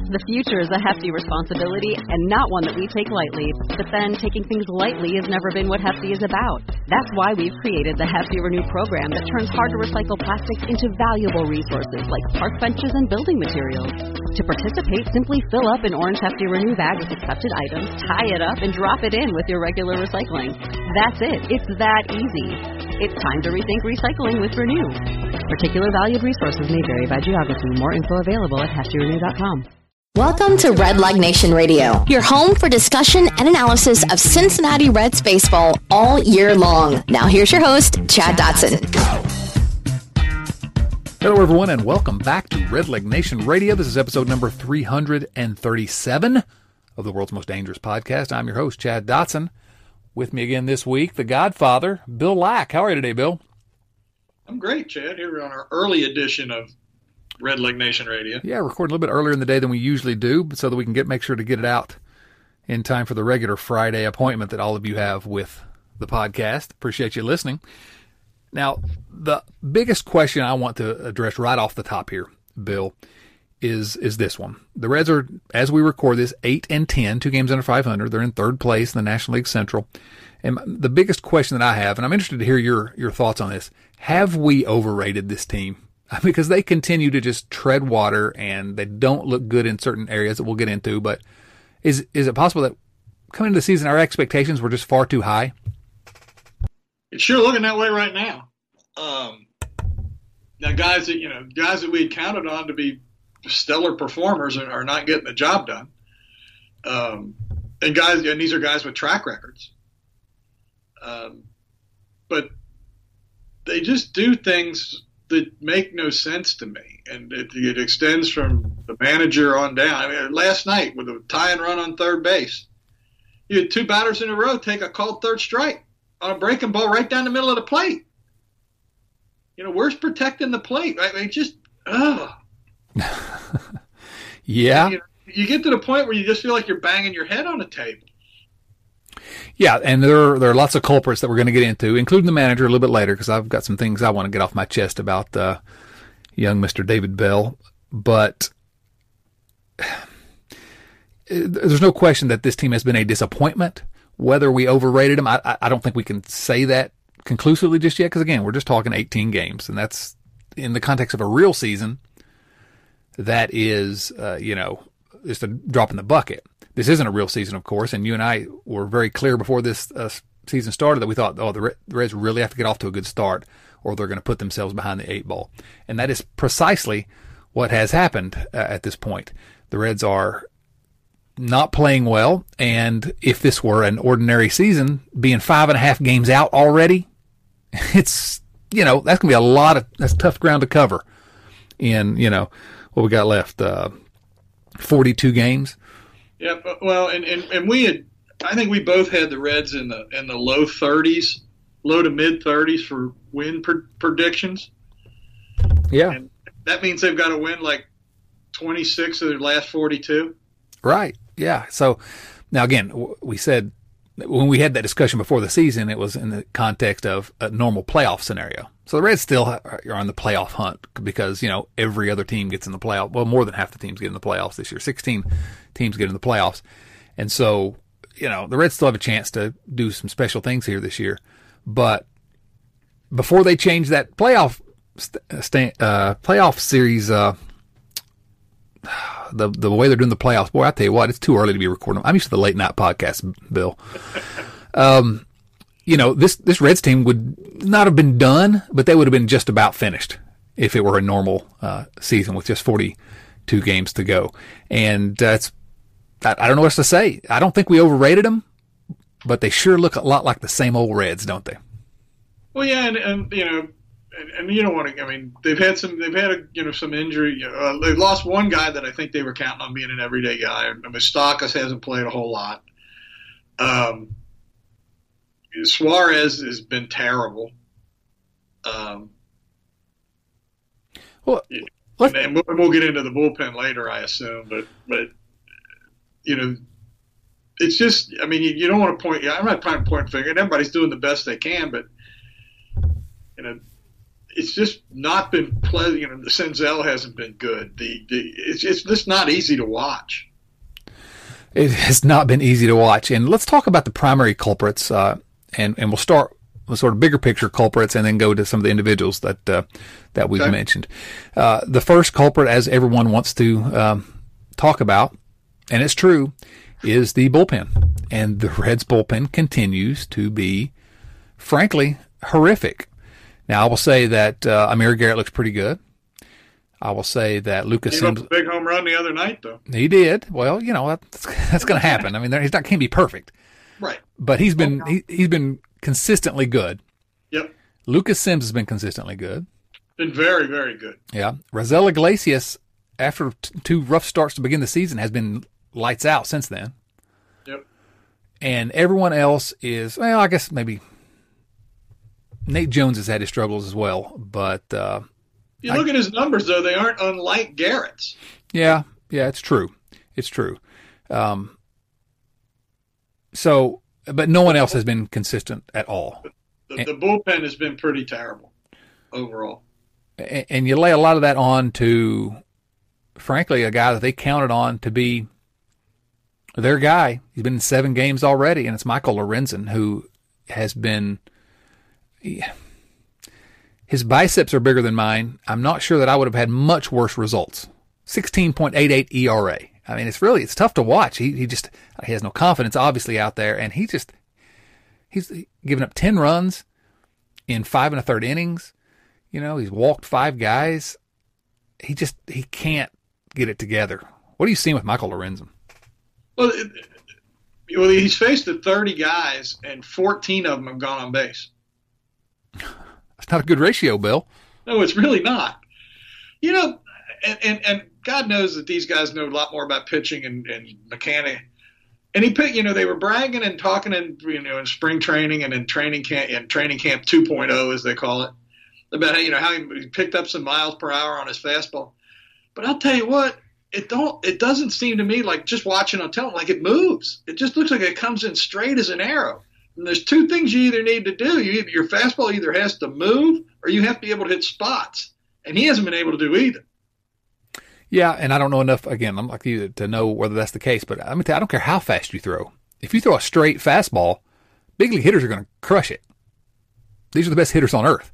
The future is a hefty responsibility and not one that we take lightly. But then taking things lightly has never been what Hefty is about. That's why we've created the Hefty Renew program that turns hard-to-recycle plastics into valuable resources like park benches and building materials. To participate, simply fill up an orange Hefty Renew bag with accepted items, tie it up, and drop it in with your regular recycling. That's it. It's that easy. It's time to rethink recycling with Renew. Particular valued resources may vary by geography. More info available at heftyrenew.com. Welcome to Redleg Nation Radio, your home for discussion and analysis of Cincinnati Reds baseball all year long. Now here's your host, Chad Dotson. Hello, everyone, and welcome back to Redleg Nation Radio. This is episode number 337 of the world's most dangerous podcast. I'm your host, Chad Dotson. With me again this week, the Godfather, Bill Lack. How are you today, Bill? I'm great, Chad. Here on our early edition of Redleg Nation Radio. Yeah, recording a little bit earlier in the day than we usually do, so that we can make sure to get it out in time for the regular Friday appointment that all of you have with the podcast. Appreciate you listening. Now, the biggest question I want to address right off the top here, Bill, is this one. The Reds are, as we record this, 8-10, 2 games under 500. They're in third place in the National League Central. And the biggest question that I have, and I'm interested to hear your thoughts on this, have we overrated this team? Because they continue to just tread water and they don't look good in certain areas that we'll get into. But is it possible that coming into the season, our expectations were just far too high? It's sure looking that way right now. Now, guys that we had counted on to be stellar performers are not getting the job done. And these are guys with track records. But they just do things that make no sense to me, and it extends from the manager on down. I mean, last night with a tie and run on third base, you had two batters in a row take a called third strike on a breaking ball right down the middle of the plate. Where's protecting the plate? I mean, just Yeah. You get to the point where you just feel like you're banging your head on a table. Yeah, and there are lots of culprits that we're going to get into, including the manager a little bit later, because I've got some things I want to get off my chest about young Mr. David Bell. But there's no question that this team has been a disappointment. Whether we overrated them, I don't think we can say that conclusively just yet, because, again, we're just talking 18 games, and that's in the context of a real season. That is, just a drop in the bucket. This isn't a real season, of course, and you and I were very clear before this season started that we thought, the Reds really have to get off to a good start or they're going to put themselves behind the 8 ball. And that is precisely what has happened at this point. The Reds are not playing well, and if this were an ordinary season, being 5.5 games out already, it's, that's going to be that's tough ground to cover in, what we got left, 42 games. Yeah, well, and we had, I think we both had the Reds in the low 30s, low to mid 30s for win predictions. Yeah, and that means they've got to win like 26 of their last 42. Right. Yeah. So now again, we said when we had that discussion before the season, it was in the context of a normal playoff scenario. So the Reds still are on the playoff hunt because, every other team gets in the playoff. Well, more than half the teams get in the playoffs this year. 16 teams get in the playoffs. And so, the Reds still have a chance to do some special things here this year. But before they change that playoff series, the way they're doing the playoffs, boy, I tell you what, it's too early to be recording. I'm used to the late night podcast, Bill. This Reds team would not have been done, but they would have been just about finished if it were a normal season with just 42 games to go. And I don't know what else to say. I don't think we overrated them, but they sure look a lot like the same old Reds, don't they? Well, yeah, and you don't want to. I mean, they've had some injury. They've lost one guy that I think they were counting on being an everyday guy. Moustakas hasn't played a whole lot. Suarez has been terrible. And we'll get into the bullpen later, I assume. But it's just. I mean, you don't want to point. I'm not trying to point a finger. And everybody's doing the best they can, but it's just not been pleasant. The Senzel hasn't been good. It's just not easy to watch. It has not been easy to watch. And let's talk about the primary culprits, and we'll start with sort of bigger picture culprits and then go to some of the individuals that we've mentioned. The first culprit, as everyone wants to talk about, and it's true, is the bullpen. And the Reds bullpen continues to be, frankly, horrific. Now, I will say that Amir Garrett looks pretty good. I will say that Lucas Sims. He hit a big home run the other night, though. He did. Well, that's going to happen. I mean, can't be perfect. Right. But he's been consistently good. Yep. Lucas Sims has been consistently good. Been very, very good. Yeah. Raisel Iglesias, after two rough starts to begin the season, has been lights out since then. Yep. And everyone else is, well, I guess maybe Nate Jones has had his struggles as well, but you look at his numbers, though; they aren't unlike Garrett's. Yeah, it's true. It's true. So, but no one else has been consistent at all. The bullpen has been pretty terrible overall. And you lay a lot of that on to, frankly, a guy that they counted on to be their guy. He's been in 7 games already, and it's Michael Lorenzen, who has been. His biceps are bigger than mine. I'm not sure that I would have had much worse results. 16.88 ERA. I mean, it's tough to watch. He has no confidence, obviously, out there, and he's given up 10 runs in 5 1/3 innings. He's walked 5 guys. He can't get it together. What are you seeing with Michael Lorenzen? Well, he's faced 30 guys, and 14 of them have gone on base. That's not a good ratio, Bill. No, it's really not. And God knows that these guys know a lot more about pitching and mechanic. And they were bragging and talking in spring training and in training camp 2.0, as they call it, about how he picked up some miles per hour on his fastball. But I'll tell you what, it doesn't seem to me like, just watching on television, like it moves. It just looks like it comes in straight as an arrow. And there's 2 things you either need to do. Your fastball either has to move or you have to be able to hit spots. And he hasn't been able to do either. Yeah, and I don't know enough, again, I'm like you, to know whether that's the case. But I don't care how fast you throw. If you throw a straight fastball, big league hitters are going to crush it. These are the best hitters on earth.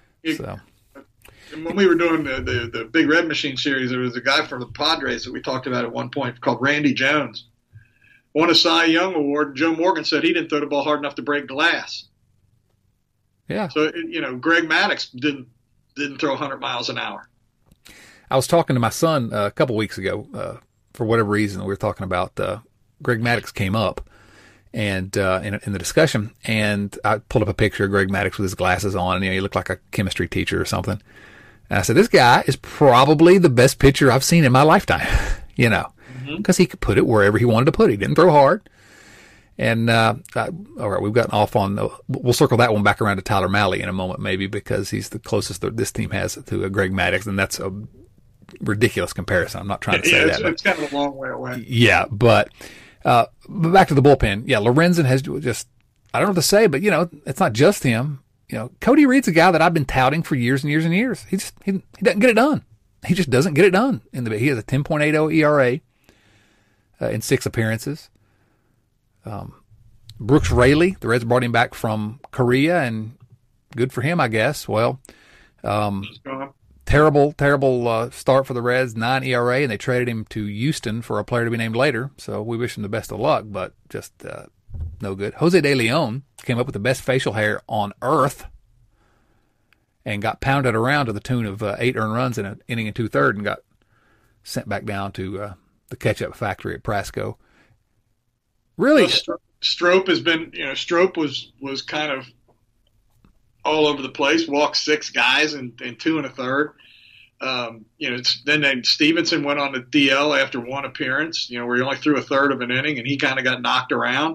When we were doing the Big Red Machine series, there was a guy from the Padres that we talked about at one point called Randy Jones. Won a Cy Young Award. Joe Morgan said he didn't throw the ball hard enough to break glass. Yeah. So, Greg Maddux didn't throw 100 miles an hour. I was talking to my son a couple weeks ago, for whatever reason. We were talking about Greg Maddux came up and in the discussion, and I pulled up a picture of Greg Maddux with his glasses on, and he looked like a chemistry teacher or something. And I said, this guy is probably the best pitcher I've seen in my lifetime, because he could put it wherever he wanted to put it. He didn't throw hard. And all right, we've gotten off on we'll circle that one back around to Tyler Mahle in a moment, maybe, because he's the closest that this team has to Greg Maddux, and that's a ridiculous comparison. I'm not trying to say that. It's kind of a long way away. Yeah, but back to the bullpen. Yeah, Lorenzen has just, I don't know what to say, but, it's not just him. Cody Reed's a guy that I've been touting for years and years and years. He doesn't get it done. He just doesn't get it done. He has a 10.80 ERA in 6 appearances. Brooks Raley, the Reds brought him back from Korea, and good for him, I guess. Well, terrible start for the Reds, 9 ERA, and they traded him to Houston for a player to be named later. So we wish him the best of luck, but just no good. Jose De Leon came up with the best facial hair on earth and got pounded around to the tune of 8 earned runs in an inning and 2/3 and got sent back down to the ketchup factory at Prasco. Really, Strope has been, Strope was kind of all over the place. Walked 6 guys in 2 1/3. Then Stevenson went on the DL after 1 appearance. Where he only threw 1/3 of an inning, and he kind of got knocked around.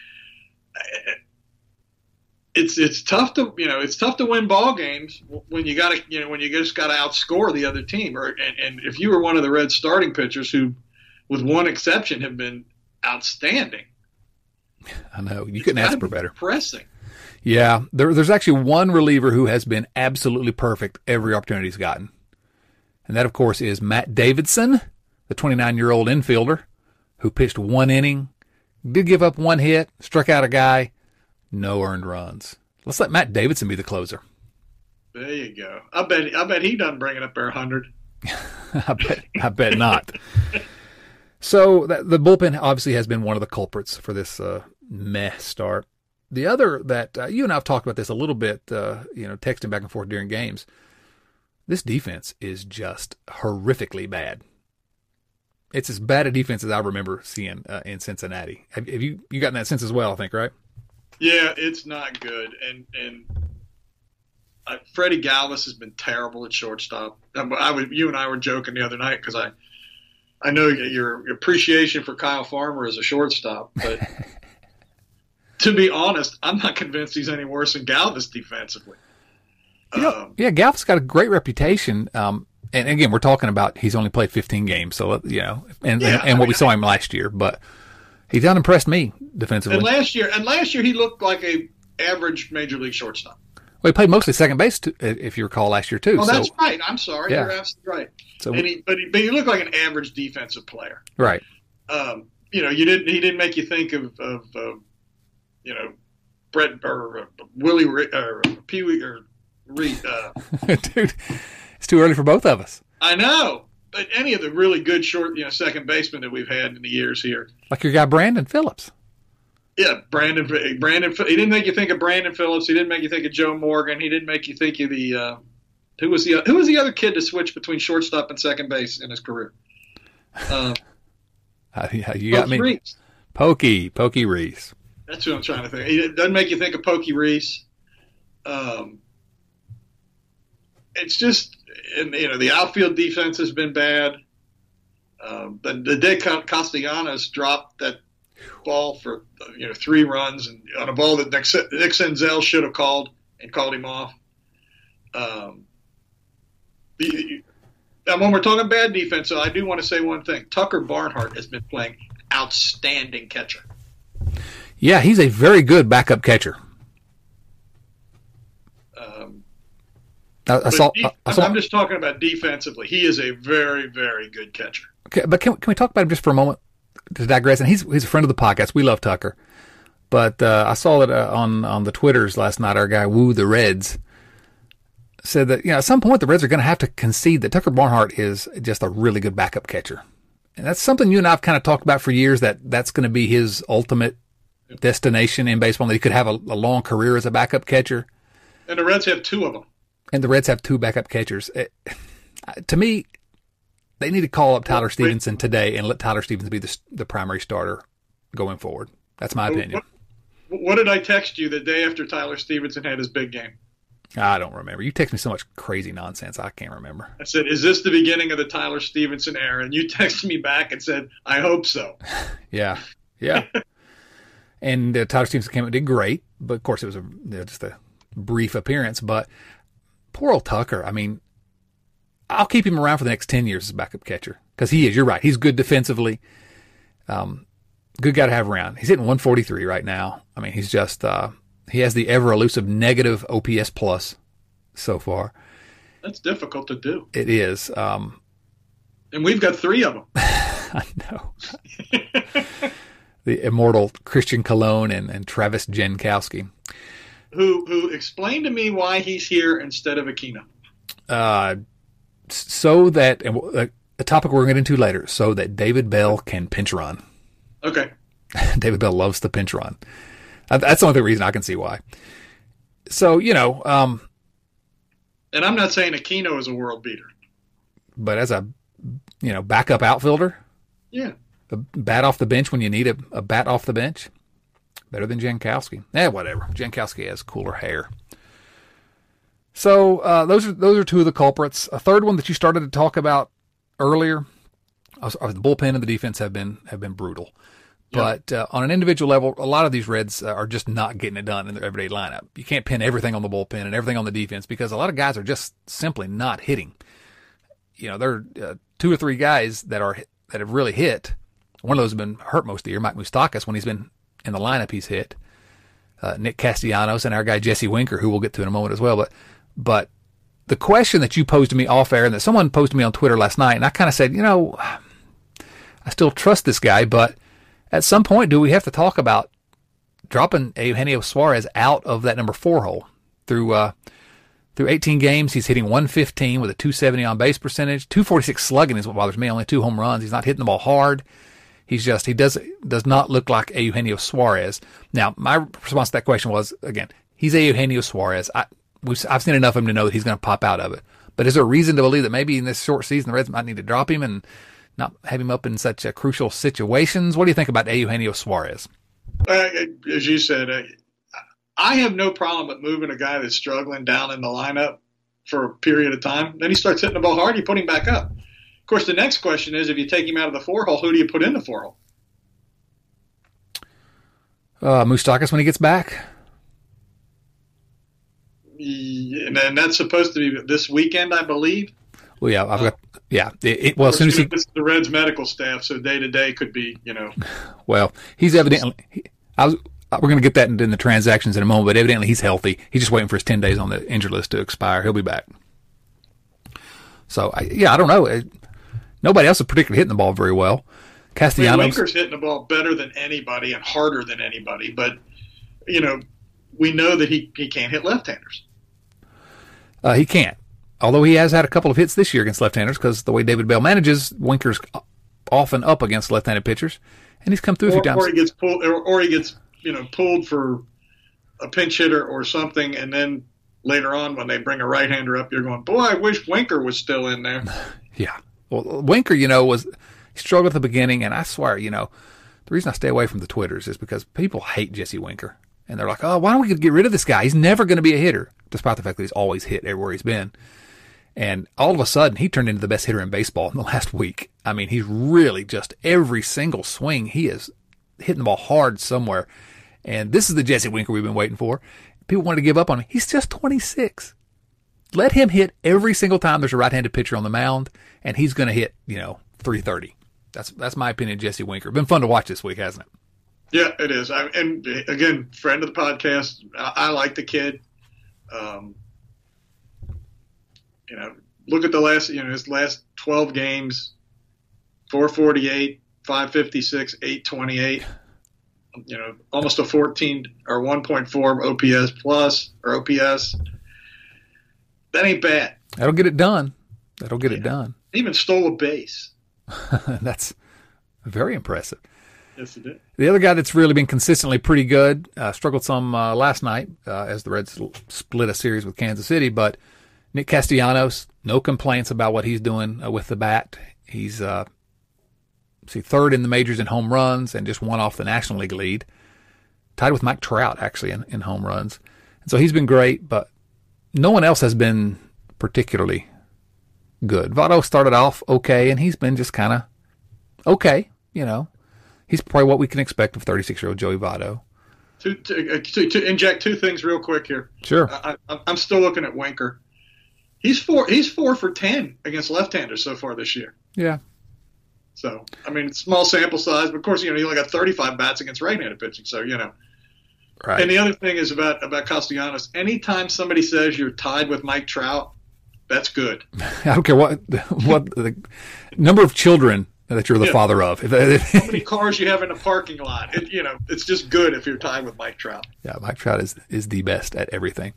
It's tough to win ball games when you just got to outscore the other team. And if you were one of the Reds starting pitchers who, with one exception, have been outstanding. I know. You couldn't ask for better. Impressing. Yeah, there's actually one reliever who has been absolutely perfect every opportunity he's gotten. And that, of course, is Matt Davidson, the 29-year-old infielder who pitched 1 inning, did give up 1 hit, struck out a guy, no earned runs. Let's let Matt Davidson be the closer. There you go. I bet he doesn't bring it up there 100. I bet not. So the bullpen obviously has been one of the culprits for this meh start. The other that you and I have talked about this a little bit, texting back and forth during games. This defense is just horrifically bad. It's as bad a defense as I remember seeing in Cincinnati. Have you gotten that sense as well, I think, right? Yeah, it's not good. And Freddie Galvis has been terrible at shortstop. You and I were joking the other night because I know your appreciation for Kyle Farmer as a shortstop, but to be honest, I'm not convinced he's any worse than Galvis defensively. Galvis got a great reputation. And again, we're talking about he's only played 15 games, so and what we saw him last year, but he's not impressed me defensively. And last year he looked like a average major league shortstop. Well, he played mostly second base, if you recall, last year too. Oh, that's right. I'm sorry, You're absolutely right. So, but he looked like an average defensive player, right? He didn't make you think of Brett or Willie or Pee Wee or Reed. Dude, it's too early for both of us. I know, but any of the really good second basemen that we've had in the years here, like your guy Brandon Phillips. Yeah, Brandon. He didn't make you think of Brandon Phillips. He didn't make you think of Joe Morgan. He didn't make you think of the who was the other kid to switch between shortstop and second base in his career? You got me. Reese. Pokey Reese. That's what I'm trying to think. It doesn't make you think of Pokey Reese. It's just, the outfield defense has been bad. The day Castellanos dropped that ball for 3 runs and on a ball that Nick Senzel should have called and called him off. And when we're talking bad defense, so I do want to say one thing. Tucker Barnhart has been playing outstanding catcher. Yeah, he's a very good backup catcher. I'm just talking about defensively. He is a very, very good catcher. Okay, but can we talk about him just for a moment to digress? And he's a friend of the podcast. We love Tucker. But I saw that on the Twitters last night, our guy Woo the Reds said that at some point the Reds are going to have to concede that Tucker Barnhart is just a really good backup catcher. And that's something you and I have kind of talked about for years, that's going to be his ultimate destination in baseball, that he could have a long career as a backup catcher. And the Reds have 2 of them. And the Reds have 2 backup catchers. To me, they need to call up Tyler Stevenson today and let Tyler Stevenson be the primary starter going forward. That's my opinion. What did I text you the day after Tyler Stevenson had his big game? I don't remember. You text me so much crazy nonsense, I can't remember. I said, is this the beginning of the Tyler Stevenson era? And you texted me back and said, I hope so. Yeah. And Tyler Stevenson came and did great, but of course it was just a brief appearance. But poor old Tucker, I mean, I'll keep him around for the next 10 years as a backup catcher because you're right, he's good defensively. Good guy to have around. He's hitting 143 right now. I mean, he's just he has the ever elusive negative OPS plus so far. That's difficult to do. It is. And we've got 3 of them. I know. The immortal Christian Colon and Travis Jankowski. Who explained to me why he's here instead of Aquino. So that, and a topic we're going to get into later, so that David Bell can pinch run. Okay. David Bell loves to pinch run. That's the only reason I can see why. So, and I'm not saying Aquino is a world beater. But as a, backup outfielder. Yeah. A bat off the bench when you need a bat off the bench. Better than Jankowski. Whatever. Jankowski has cooler hair. So those are 2 of the culprits. A third one that you started to talk about earlier, the bullpen and the defense have been brutal. Yep. But on an individual level, a lot of these Reds are just not getting it done in their everyday lineup. You can't pin everything on the bullpen and everything on the defense because a lot of guys are just simply not hitting. There are 2 or 3 guys that have really hit. One of those has been hurt most of the year, Mike Moustakas. When he's been in the lineup, he's hit. Nick Castellanos and our guy Jesse Winker, who we'll get to in a moment as well. But the question that you posed to me off air and that someone posed to me on Twitter last night, and I kind of said, I still trust this guy, but at some point, do we have to talk about dropping Eugenio Suarez out of that number 4 hole? Through 18 games, he's hitting 115 with a 270 on base percentage. 246 slugging is what bothers me. Only 2 home runs. He's not hitting the ball hard. He does not look like a Eugenio Suarez. Now, my response to that question was, again, he's a Eugenio Suarez. I've seen enough of him to know that he's going to pop out of it. But is there a reason to believe that maybe in this short season, the Reds might need to drop him and not have him up in such crucial situations? What do you think about Eugenio Suarez? As you said, I have no problem with moving a guy that's struggling down in the lineup for a period of time. Then he starts hitting the ball hard, you put him back up. Of course, the next question is, if you take him out of the 4 hole, who do you put in the 4 hole? Moustakas when he gets back. And that's supposed to be this weekend, I believe. Well, yeah, I've got. Yeah, as soon as it's the Reds medical staff, so day to day could be, Well, he's evidently. We're going to get that in the transactions in a moment, but evidently he's healthy. He's just waiting for his 10 days on the injured list to expire. He'll be back. So I don't know. Nobody else is particularly hitting the ball very well. Castellanos. Winker's hitting the ball better than anybody and harder than anybody, but we know that he can't hit left-handers. He can't. Although he has had a couple of hits this year against left-handers because the way David Bell manages, Winker's often up against left-handed pitchers, and he's come through a few times. Or he gets pulled for a pinch hitter or something, and then later on when they bring a right-hander up, you're going, boy, I wish Winker was still in there. Yeah. Well, Winker, he struggled at the beginning, and I swear, the reason I stay away from the Twitters is because people hate Jesse Winker. And they're like, oh, why don't we get rid of this guy? He's never going to be a hitter, despite the fact that he's always hit everywhere he's been. And all of a sudden, he turned into the best hitter in baseball in the last week. I mean, he's really just every single swing, he is hitting the ball hard somewhere. And this is the Jesse Winker we've been waiting for. People wanted to give up on him. He's just 26. Let him hit every single time there's a right-handed pitcher on the mound, and he's going to hit, 330. That's my opinion of Jesse Winker. Been fun to watch this week, hasn't it? Yeah, it is. And again, friend of the podcast, I like the kid. Look at his last 12 games, 448, 556, 828, almost a 14 or 1.4 OPS plus or OPS. That ain't bad. That'll get it done. It done. Even stole a base. That's very impressive. Yes, it did. The other guy that's really been consistently pretty good, struggled some last night as the Reds split a series with Kansas City, but Nick Castellanos, no complaints about what he's doing with the bat. He's third in the majors in home runs and just one off the National League lead. Tied with Mike Trout, actually, in home runs. And so he's been great, but no one else has been particularly good. Votto started off okay, and he's been just kind of okay, He's probably what we can expect of 36-year-old Joey Votto. To inject 2 things real quick here. Sure. I'm still looking at Winker. He's 4 for 10 against left-handers so far this year. Yeah. So, it's small sample size, but of course, he only got 35 bats against right-handed pitching. So, Right. And the other thing is about Castellanos. Anytime somebody says you're tied with Mike Trout, that's good. I don't care what the number of children that you're the father of. How many cars you have in a parking lot. It's just good if you're tied with Mike Trout. Yeah, Mike Trout is the best at everything.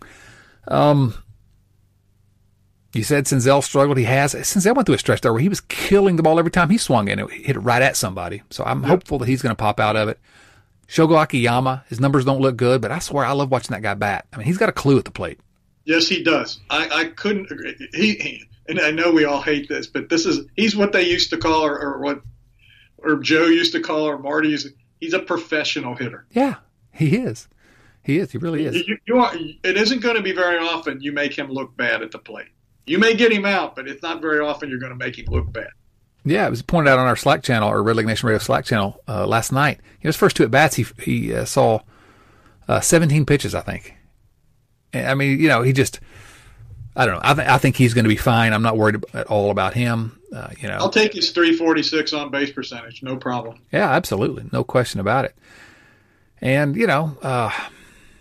You said Senzel struggled. He has. Senzel went through a stretch there where he was killing the ball every time he swung in. It hit it right at somebody. So I'm hopeful that he's going to pop out of it. Shogo Akiyama, his numbers don't look good, but I swear I love watching that guy bat. He's got a clue at the plate. Yes, he does. I couldn't agree. And I know we all hate this, but he's what they used to call, or Joe used to call, or Marty used to. He's a professional hitter. Yeah, he is. He really is. It isn't going to be very often you make him look bad at the plate. You may get him out, but it's not very often you're going to make him look bad. Yeah, it was pointed out on our Slack channel, or Red Leg Nation Radio Slack channel last night. His first 2 at-bats, he saw 17 pitches, I think. And, he just – I don't know. I think he's going to be fine. I'm not worried at all about him. I'll take his 346 on base percentage. No problem. Yeah, absolutely. No question about it. And,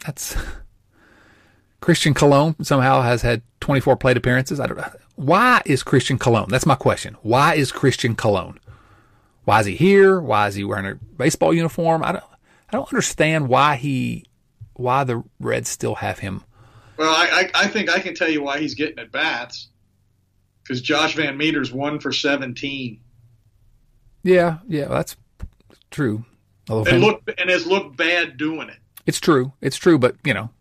That's Christian Colon somehow has had 24 plate appearances. I don't know. Why is Christian Colon? That's my question. Why is Christian Colon? Why is he here? Why is he wearing a baseball uniform? I don't understand why the Reds still have him. Well, I think I can tell you why he's getting at bats. Because Josh Van Meter's 1 for 17. Yeah, that's true. And has looked bad doing it. It's true, but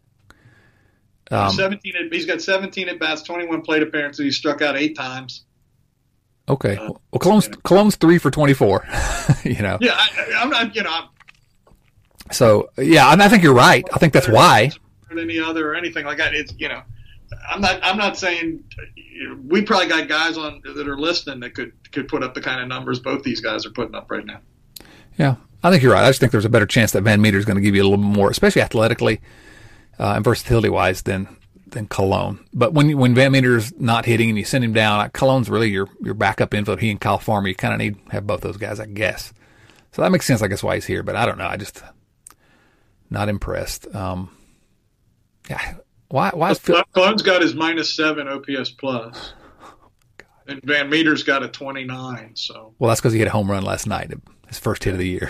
17. He's got 17 at bats, 21 plate appearances. He struck out 8 times. Okay, Colon's 3 for 24. Yeah, I'm not. So yeah, I think you're right. I think that's why. Any other or anything like that? It's I'm not saying we probably got guys on that are listening that could put up the kind of numbers both these guys are putting up right now. Yeah, I think you're right. I just think there's a better chance that Van Meter is going to give you a little more, especially athletically and versatility wise, than Colon. But when Van Meter's not hitting and you send him down, Colon's really your backup infield. He and Kyle Farmer, you kind of need to have both those guys, I guess. So that makes sense, I guess, why he's here. But I don't know. I just not impressed. Yeah. Why is Colon's got his -7 OPS plus, and Van Meter's got a 29. So well, that's because he hit a home run last night, his first hit of the year.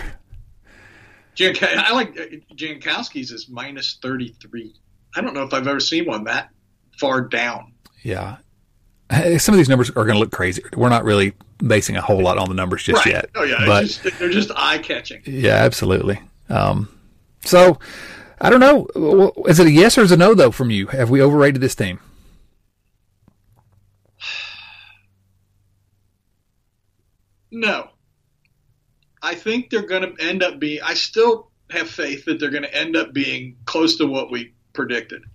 I like Jankowski's is -33. I don't know if I've ever seen one that far down. Yeah, some of these numbers are going to look crazy. We're not really basing a whole lot on the numbers just yet. Oh yeah, but they're just eye catching. Yeah, absolutely. So. I don't know. Is it a yes or is it a no, though, from you? Have we overrated this team? No. I think they're going to end up being – I still have faith that they're going to end up being close to what we predicted.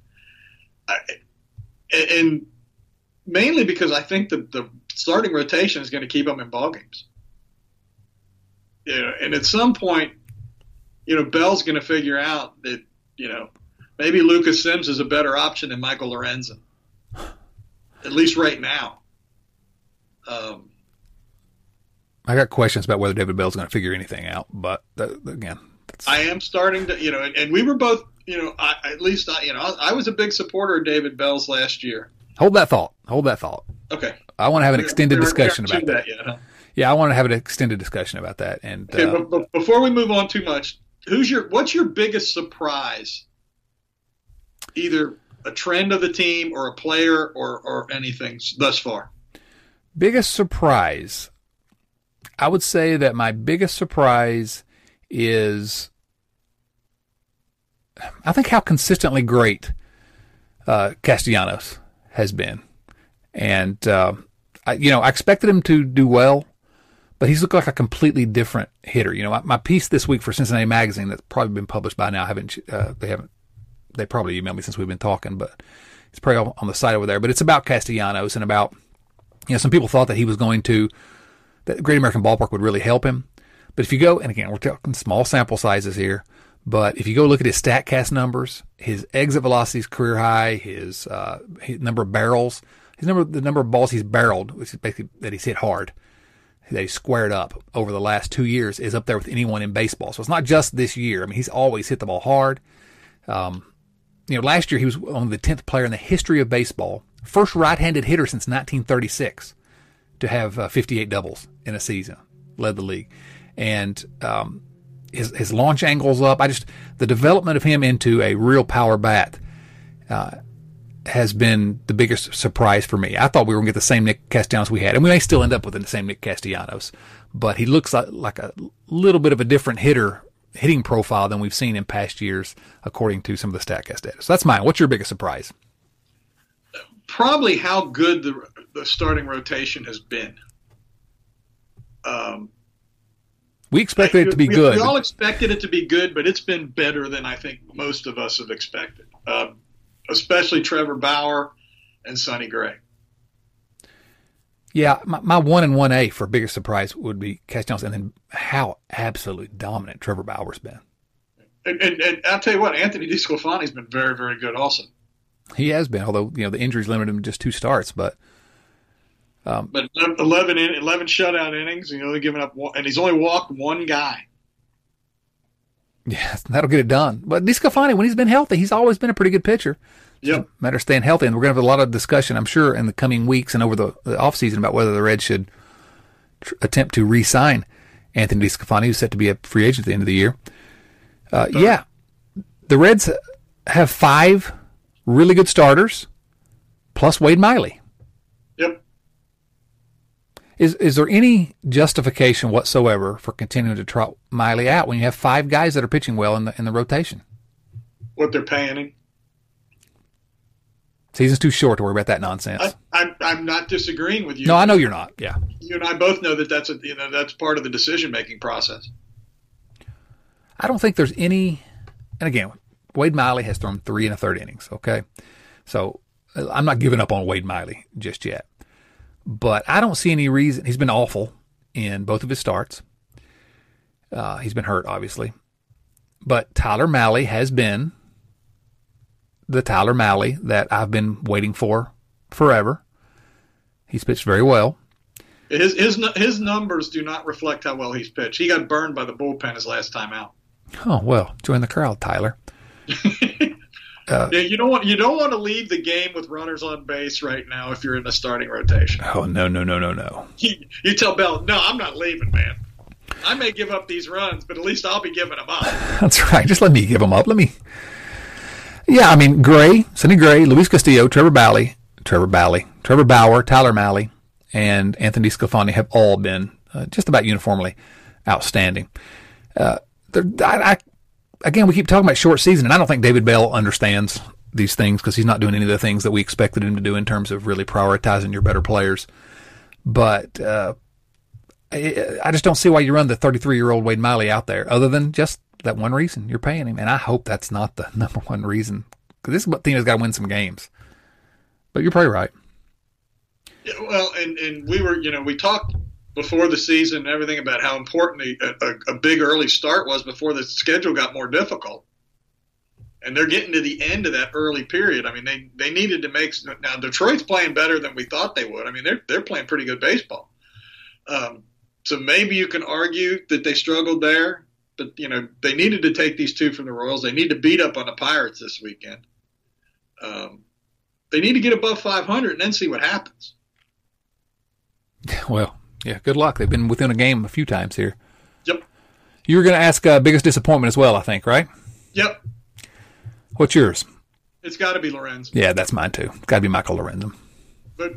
And mainly because I think the starting rotation is going to keep them in ballgames. And at some point, Bell's going to figure out that, maybe Lucas Sims is a better option than Michael Lorenzen, at least right now. I got questions about whether David Bell's going to figure anything out, but again, I am starting to, and we were both, I was a big supporter of David Bell's last year. Hold that thought. Okay. I want to have an extended discussion about that. Yet, huh? Yeah, I want to have an extended discussion about that. And okay, but before we move on too much, what's your biggest surprise? Either a trend of the team or a player or anything thus far. Biggest surprise. I would say that my biggest surprise is, I think, how consistently great Castellanos has been. And, I expected him to do well, but he's looked like a completely different hitter. My piece this week for Cincinnati Magazine, that's probably been published by now, they probably emailed me since we've been talking, but it's probably on the site over there. But it's about Castellanos and about, some people thought that he was that Great American Ballpark would really help him. But if you go, and again, we're talking small sample sizes here, but if you go look at his StatCast numbers, his exit velocity is career high, his number of barrels, the number of balls he's barreled, which is basically that he's hit hard, that he's squared up over the last 2 years, is up there with anyone in baseball. So it's not just this year. I mean, he's always hit the ball hard. Last year he was only the 10th player in the history of baseball, first right-handed hitter since 1936 to have 58 doubles in a season, led the league. And his launch angle's up. The development of him into a real power bat has been the biggest surprise for me. I thought we were going to get the same Nick Castellanos we had, and we may still end up with the same Nick Castellanos, but he looks like a little bit of a different hitting profile than we've seen in past years, according to some of the StatCast data. So that's mine. What's your biggest surprise? Probably how good the starting rotation has been. We expected it to be good. We all expected it to be good, but it's been better than I think most of us have expected, especially Trevor Bauer and Sonny Gray. Yeah, my 1 and 1A for biggest surprise would be Castellanos, and then how absolutely dominant Trevor Bauer's been. And I'll tell you what, Anthony DeSclafani's been very, very good also. He has been, although the injuries limited him to just 2 starts, but 11 shutout innings, and he's only walked one guy. Yeah, that'll get it done. But DeSclafani, when he's been healthy, he's always been a pretty good pitcher. Yep. Matter of staying healthy. And we're going to have a lot of discussion, I'm sure, in the coming weeks and over the offseason about whether the Reds should attempt to re-sign Anthony DeSclafani, who's set to be a free agent at the end of the year. Yeah. The Reds have 5 really good starters plus Wade Miley. Yep. Is there any justification whatsoever for continuing to trot Miley out when you have 5 guys that are pitching well in the rotation? What they're paying him. Season's too short to worry about that nonsense. I'm not disagreeing with you. No, I know you're not. Yeah. You and I both know that that's part of the decision-making process. I don't think there's any, and again, Wade Miley has thrown 3 1/3 innings, okay? So I'm not giving up on Wade Miley just yet. But I don't see any reason. He's been awful in both of his starts. He's been hurt, obviously. But Tyler Mahle has been the Tyler Mahle that I've been waiting for forever. He's pitched very well. His numbers do not reflect how well he's pitched. He got burned by the bullpen his last time out. Oh, well, join the crowd, Tyler. Yeah, you don't want to leave the game with runners on base right now if you're in the starting rotation. Oh, no. You tell Bell, no, I'm not leaving, man. I may give up these runs, but at least I'll be giving them up. That's right. Just let me give them up. Yeah, I mean, Sonny Gray, Luis Castillo, Trevor Bauer, Tyler Mahle, and Anthony DeSclafani have all been just about uniformly outstanding. Again, we keep talking about short season, and I don't think David Bell understands these things because he's not doing any of the things that we expected him to do in terms of really prioritizing your better players. But I just don't see why you run the 33-year-old Wade Miley out there other than just that one reason you're paying him. And I hope that's not the number one reason because this team has got to win some games. But you're probably right. Yeah, well, and we talked before the season and everything about how important a big early start was before the schedule got more difficult. And they're getting to the end of that early period. I mean, they needed to make – now Detroit's playing better than we thought they would. I mean, they're playing pretty good baseball. So maybe you can argue that they struggled there. But, they needed to take these 2 from the Royals. They need to beat up on the Pirates this weekend. They need to get above 500 and then see what happens. Well, yeah, good luck. They've been within a game a few times here. Yep. You were going to ask biggest disappointment as well, I think, right? Yep. What's yours? It's got to be Lorenzen. Yeah, that's mine too. It's got to be Michael Lorenzen. But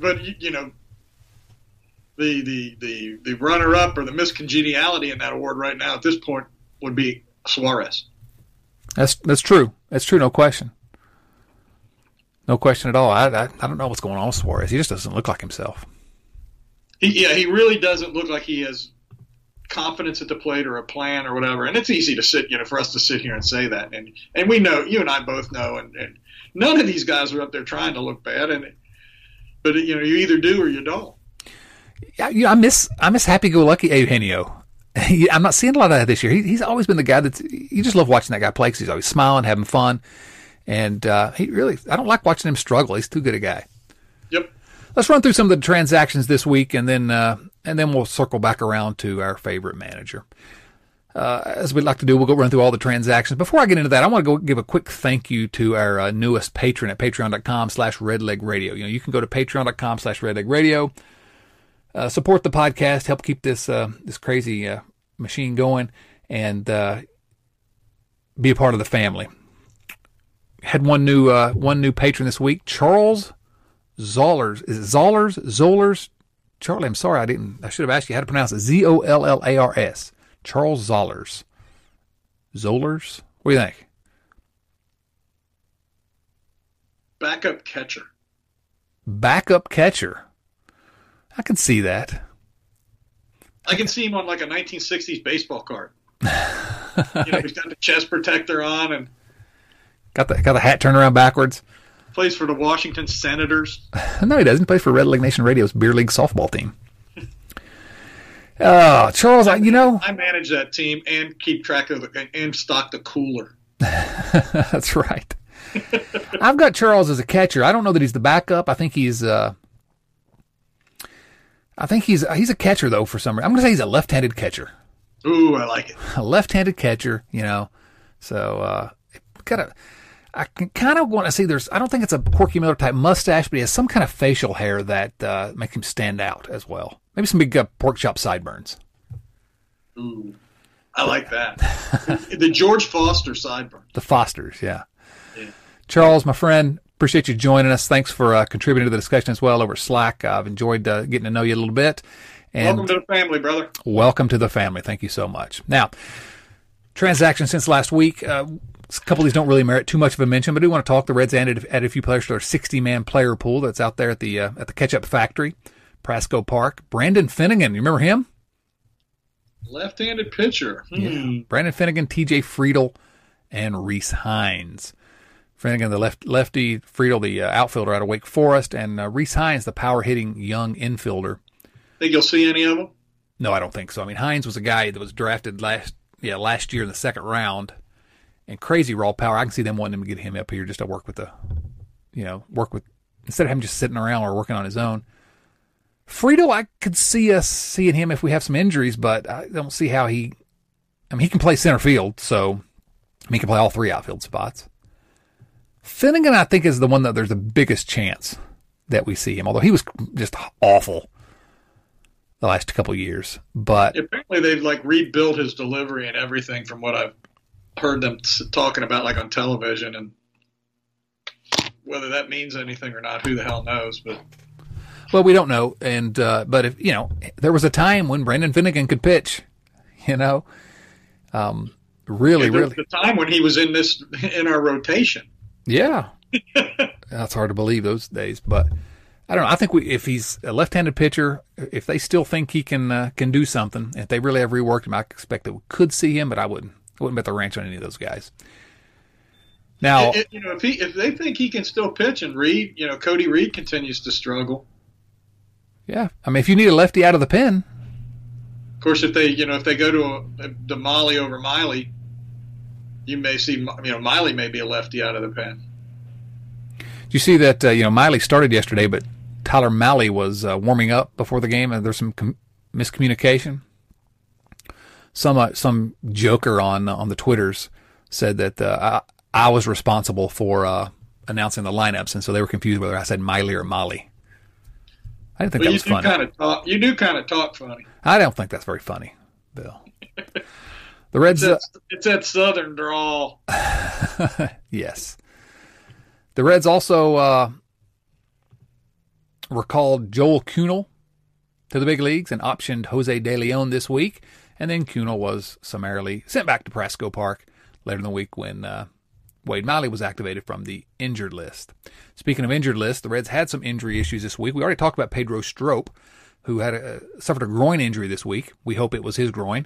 the runner-up or the miscongeniality in that award right now at this point would be Suarez. That's true. That's true. No question. No question at all. I don't know what's going on with Suarez. He just doesn't look like himself. He really doesn't look like he has confidence at the plate or a plan or whatever. And it's easy to for us to sit here and say that. And we know, you and I both know, and none of these guys are up there trying to look bad. But you either do or you don't. Yeah, I miss happy-go-lucky Eugenio. I'm not seeing a lot of that this year. He's always been the guy you just love watching that guy play because he's always smiling, having fun. And I don't like watching him struggle. He's too good a guy. Yep. Let's run through some of the transactions this week, and then we'll circle back around to our favorite manager. As we'd like to do, we'll go run through all the transactions. Before I get into that, I want to go give a quick thank you to our newest patron at patreon.com/redlegradio. You can go to patreon.com/redlegradio, support the podcast, help keep this crazy machine going, and be a part of the family. Had one new patron this week, Charles Zollers. Is it Zollers? Charlie, I'm sorry, I should have asked you how to pronounce it. Zollars. Charles Zollers. Zollers? What do you think? Backup catcher. Backup catcher. I can see that. I can see him on like a 1960s baseball card. He's got the chest protector on and got the hat turned around backwards. Plays for the Washington Senators. No, he doesn't. He plays for Red Leg Nation Radio's beer league softball team. Charles, I manage that team and keep track of and stock the cooler. That's right. I've got Charles as a catcher. I don't know that he's the backup. I think he's a catcher though for some reason. I'm going to say he's a left-handed catcher. Ooh, I like it. A left-handed catcher, So I kind of want to see. I don't think it's a Corky Miller type mustache, but he has some kind of facial hair that makes him stand out as well. Maybe some big pork chop sideburns. Ooh, I like that. The George Foster sideburns. The Fosters, yeah. Charles, my friend, appreciate you joining us. Thanks for contributing to the discussion as well over Slack. I've enjoyed getting to know you a little bit. And welcome to the family, brother. Welcome to the family. Thank you so much. Now, transactions since last week. A couple of these don't really merit too much of a mention, but I do want to talk. The Reds added a few players to their 60-man player pool that's out there at the Ketchup Factory, Prasco Park. Brandon Finnegan, you remember him? Left-handed pitcher. Yeah. Brandon Finnegan, T.J. Friedel, and Reese Hines. Finnegan, the lefty, Friedel, the outfielder out of Wake Forest, and Reese Hines, the power-hitting young infielder. Think you'll see any of them? No, I don't think so. I mean, Hines was a guy that was drafted last year in the second round, and crazy raw power. I can see them wanting to get him up here just to work with instead of him just sitting around or working on his own. Friedel, I could see us seeing him if we have some injuries, but I don't see how he can play center field, so he can play all three outfield spots. Finnegan, I think, is the one that there's the biggest chance that we see him, although he was just awful the last couple of years. But apparently they've rebuilt his delivery and everything from what I've heard them talking about on television, and whether that means anything or not, who the hell knows, but. Well, we don't know, and but if there was a time when Brandon Finnegan could pitch, really. The time when he was in our rotation. Yeah, that's hard to believe those days, but I don't know. I think if he's a left-handed pitcher, if they still think he can do something, if they really have reworked him, I expect that we could see him, but I wouldn't bet the ranch on any of those guys. Now, if they think he can still pitch, and Cody Reed continues to struggle. Yeah, I mean, if you need a lefty out of the pen, of course, if they go to the Miley over Miley, you may see Miley may be a lefty out of the pen. Did you see that Miley started yesterday, but Tyler Mahle was warming up before the game, and there's some miscommunication. Some joker on the Twitters said that I was responsible for announcing the lineups, and so they were confused whether I said Miley or Molly. I didn't think that was funny. You do kind of talk funny. I don't think that's very funny, Bill. The Reds. It's that Southern drawl. Yes. The Reds also recalled Joel Kuhnel to the big leagues and optioned Jose De Leon this week, and then Kuhnel was summarily sent back to Prasco Park later in the week when Wade Miley was activated from the injured list. Speaking of injured list, the Reds had some injury issues this week. We already talked about Pedro Strop, who had suffered a groin injury this week. We hope it was his groin.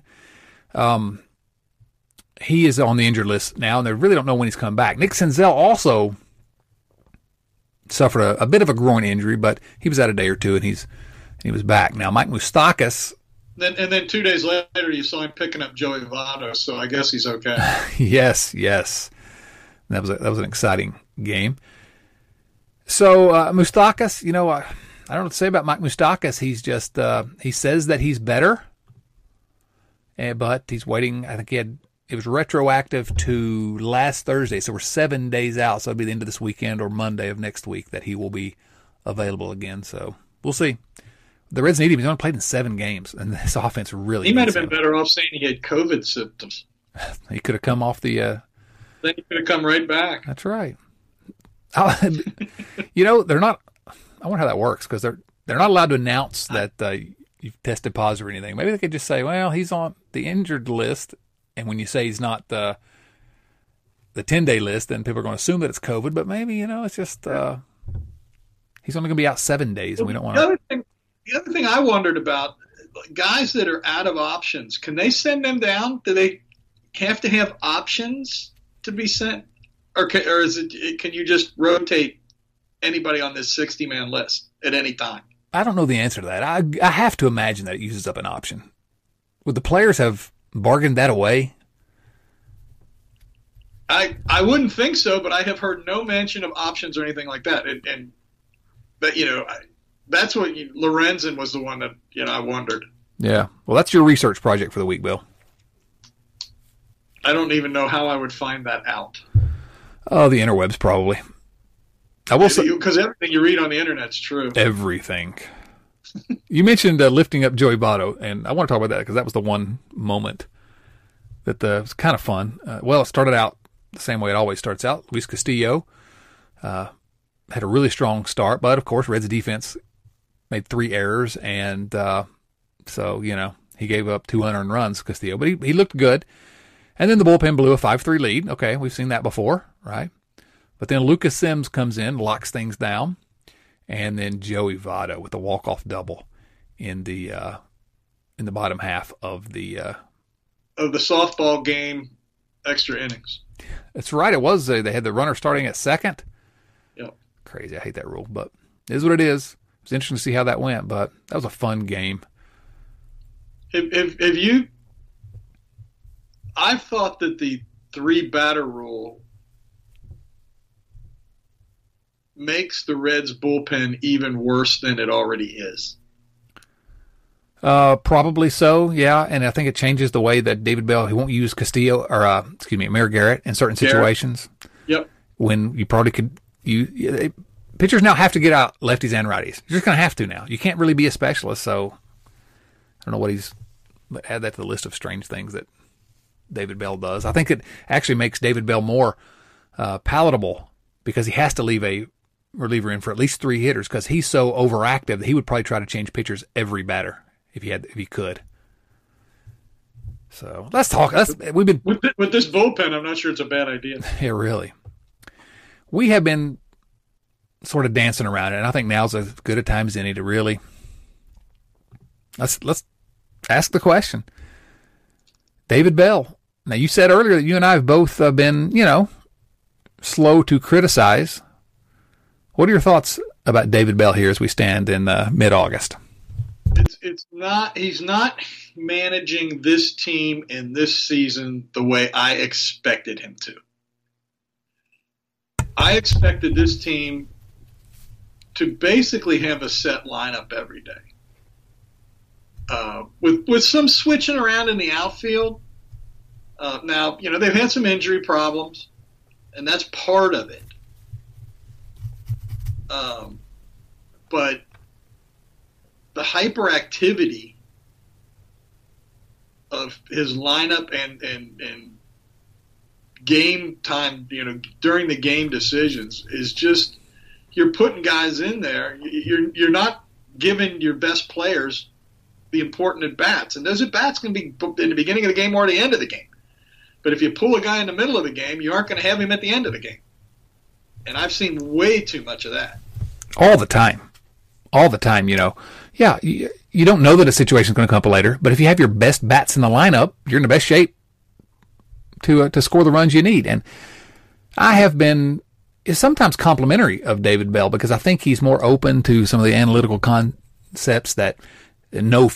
He is on the injured list now, and they really don't know when he's coming back. Nick Senzel also suffered a bit of a groin injury, but he was out a day or two, and he was back. Now, Mike Moustakas. Then 2 days later, you saw him picking up Joey Votto, so I guess he's okay. Yes. That was an exciting game. So Moustakas, I don't know what to say about Mike Moustakas. He's just he says that he's better, but he's waiting. I think it was retroactive to last Thursday, so we're 7 days out. So it'll be the end of this weekend or Monday of next week that he will be available again. So we'll see. The Reds need him. He's only played in 7 games, and this offense really. He might have been better off saying he had COVID symptoms. He could have come off the. Then he could have come right back. That's right. They're not. I wonder how that works, because they're not allowed to announce that you've tested positive or anything. Maybe they could just say, "Well, he's on the injured list," and when you say he's not the 10-day list, then people are going to assume that it's COVID. But maybe it's just he's only going to be out 7 days, and we don't want to. The other thing I wondered about, guys that are out of options, can they send them down? Do they have to have options to be sent, or is it? Can you just rotate anybody on this 60-man list at any time? I don't know the answer to that. I have to imagine that it uses up an option. Would the players have bargained that away? I wouldn't think so, but I have heard no mention of options or anything like that. But that's what Lorenzen was the one that I wondered. Yeah. Well, that's your research project for the week, Bill. I don't even know how I would find that out. Oh, the interwebs probably. I will say, because everything you read on the internet's true. Everything. You mentioned lifting up Joey Votto, and I want to talk about that because that was the one moment that was kind of fun. Well, it started out the same way it always starts out. Luis Castillo had a really strong start, but of course, Reds defense made 3 errors, and so he gave up 2 unearned runs, Castillo, but he looked good. And then the bullpen blew a 5-3 lead. Okay, we've seen that before, right? But then Lucas Sims comes in, locks things down, and then Joey Votto with a walk-off double in the bottom half of the softball game extra innings. That's right. It was. They had the runner starting at second. Yep. Crazy. I hate that rule, but it is what it is. It was interesting to see how that went, but that was a fun game. I thought that the 3-batter rule makes the Reds bullpen even worse than it already is. Probably so, yeah. And I think it changes the way that David Bell, he won't use Castillo or Amir Garrett in certain situations. Yep. When you probably could pitchers now have to get out lefties and righties. You're just going to have to now. You can't really be a specialist, so I don't know what add that to the list of strange things that David Bell does. I think it actually makes David Bell more palatable because he has to leave a reliever in for at least 3 hitters because he's so overactive that he would probably try to change pitchers every batter if he could. So let's talk. We've been with this bullpen. I'm not sure it's a bad idea. Yeah, really. We have been sort of dancing around it, and I think now's as good a time as any to really let's ask the question. David Bell. Now, you said earlier that you and I have both been, slow to criticize. What are your thoughts about David Bell here as we stand in mid-August? He's not managing this team in this season the way I expected him to. I expected this team to basically have a set lineup every day. With some switching around in the outfield. Now, they've had some injury problems, and that's part of it. But the hyperactivity of his lineup and game time, during the game decisions is just, you're putting guys in there. You're not giving your best players the important at-bats. And those at-bats can be in the beginning of the game or the end of the game. But if you pull a guy in the middle of the game, you aren't going to have him at the end of the game. And I've seen way too much of that. All the time. Yeah, you don't know that a situation is going to come up later, but if you have your best bats in the lineup, you're in the best shape to score the runs you need. And I have been sometimes complimentary of David Bell because I think he's more open to some of the analytical concepts that no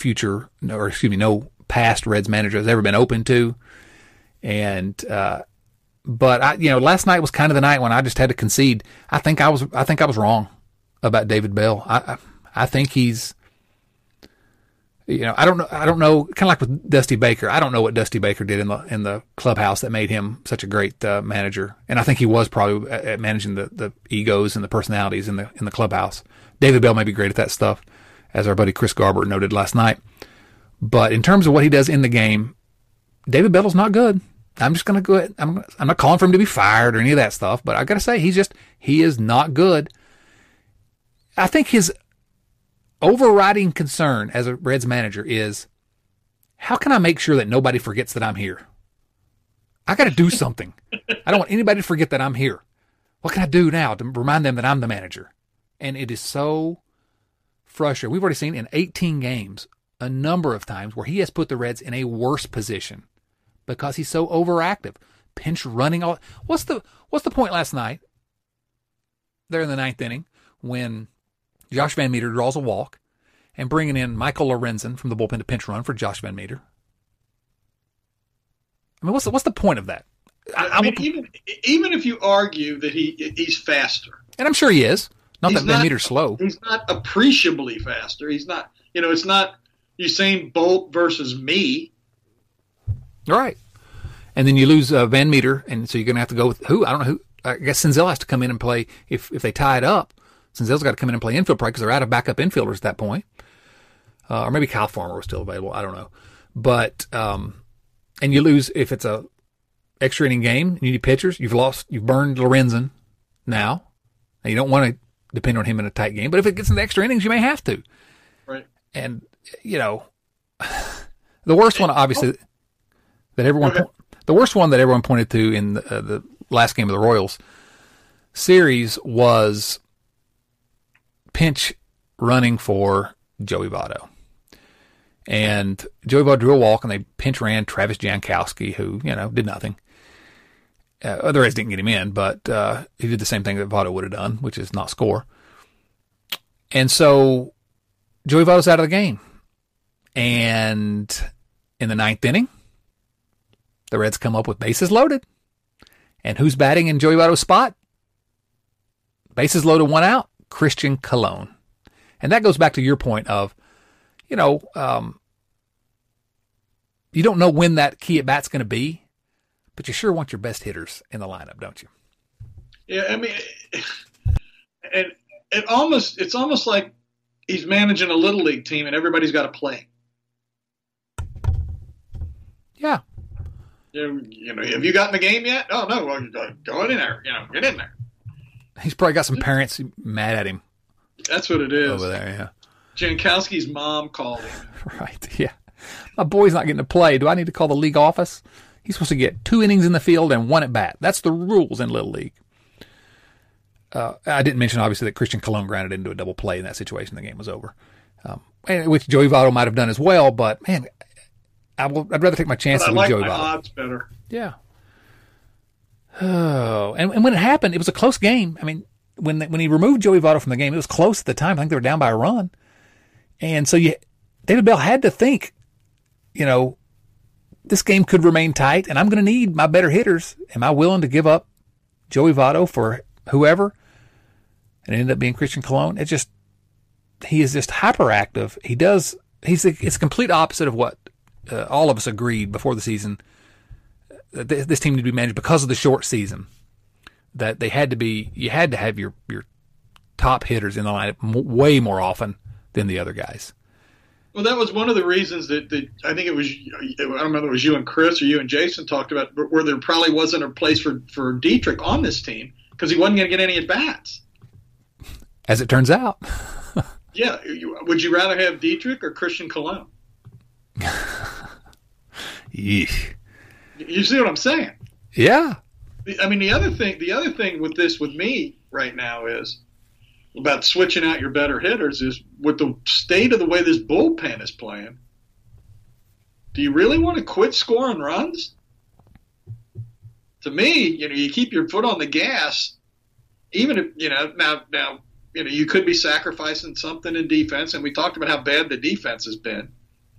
past Reds manager has ever been open to. And but last night was kind of the night when I just had to concede. I think I was wrong about David Bell. I think he's, I don't know. Kind of like with Dusty Baker. I don't know what Dusty Baker did in the clubhouse that made him such a great manager. And I think he was probably at managing the egos and the personalities in the clubhouse. David Bell may be great at that stuff, as our buddy Chris Garber noted last night. But in terms of what he does in the game, David Bell is not good. I'm just going to go ahead. I'm not calling for him to be fired or any of that stuff, but I got to say, he is not good. I think his overriding concern as a Reds manager is, how can I make sure that nobody forgets that I'm here? I got to do something. I don't want anybody to forget that I'm here. What can I do now to remind them that I'm the manager? And it is so frustrating. We've already seen in 18 games a number of times where he has put the Reds in a worse position because he's so overactive. Pinch running all. What's the point last night there in the 9th inning when Josh Van Meter draws a walk and bringing in Michael Lorenzen from the bullpen to pinch run for Josh Van Meter? I mean, what's the point of that? Even if you argue that he's faster, and I'm sure he is. Not that Van Meter's slow. He's not appreciably faster. He's not. It's not Usain Bolt versus me. Right. And then you lose Van Meter, and so you're going to have to go with who? I don't know who. I guess Senzel has to come in and play. If they tie it up, Senzel's got to come in and play infield probably because they're out of backup infielders at that point. Or maybe Kyle Farmer was still available. I don't know. But and you lose if it's a extra inning game. You need pitchers. You've burned Lorenzen now. You don't want to depend on him in a tight game. But if it gets into extra innings, you may have to. Right. And, the worst one, obviously, the worst one that everyone pointed to in the last game of the Royals series was pinch running for Joey Votto. And Joey Votto drew a walk, and they pinch ran Travis Jankowski, who, did nothing. Otherwise, didn't get him in, but he did the same thing that Votto would have done, which is not score. And so Joey Votto's out of the game. And in the ninth inning, the Reds come up with bases loaded. And who's batting in Joey Votto's spot? Bases loaded, one out, Christian Colon. And that goes back to your point of, you don't know when that key at bat's going to be, but you sure want your best hitters in the lineup, don't you? Yeah, I mean, and it's almost like he's managing a little league team and everybody's got to play. Yeah. Have you gotten the game yet? Oh no, well, go in there. Get in there. He's probably got some parents mad at him. That's what it is. Over there, yeah. Jankowski's mom called him. Right, yeah. My boy's not getting to play. Do I need to call the league office? He's supposed to get 2 innings in the field and 1 at bat. That's the rules in Little League. I didn't mention, obviously, that Christian Colon grounded into a double play in that situation. The game was over, which Joey Votto might have done as well. But, man, I'd rather take my chances with Joey Votto. I like my odds better. Yeah. Oh, and when it happened, it was a close game. I mean, when he removed Joey Votto from the game, it was close at the time. I think they were down by a run. And so David Bell had to think, this game could remain tight, and I'm going to need my better hitters. Am I willing to give up Joey Votto for whoever? And it ended up being Christian Colon. He is just hyperactive. It's a complete opposite of what all of us agreed before the season. This team needed to be managed because of the short season. That you had to have your top hitters in the lineup way more often than the other guys. Well, that was one of the reasons that I think it was, I don't remember if it was you and Chris or you and Jason talked about where there probably wasn't a place for Dietrich on this team because he wasn't going to get any at-bats. As it turns out. Yeah. Would you rather have Dietrich or Christian Colon? Yeesh. You see what I'm saying? Yeah. I mean, the other thing with me right now is about switching out your better hitters is with the state of the way this bullpen is playing. Do you really want to quit scoring runs? To me, you keep your foot on the gas, even if, now, you could be sacrificing something in defense, and we talked about how bad the defense has been.